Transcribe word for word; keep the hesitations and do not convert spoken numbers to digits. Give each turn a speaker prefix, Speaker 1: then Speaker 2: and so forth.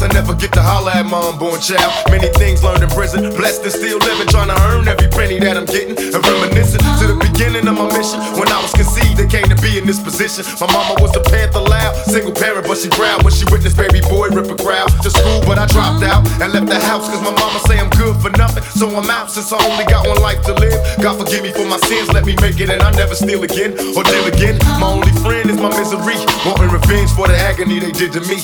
Speaker 1: I never get to holler at my unborn child. Many things learned in prison, blessed and still living, trying to earn every penny that I'm getting. And reminiscing to the beginning of my mission. When I was conceived, they came to be in this position. My mama was a Panther loud, single parent, but she growled when she witnessed baby boy rip a crowd. To school, but I dropped out and left the house, cause my mama say I'm good for nothing. So I'm out since I only got one life to live. God forgive me for my sins, let me make it, and I never steal again or deal again. My only friend is my misery, wanting revenge for the agony they did to me.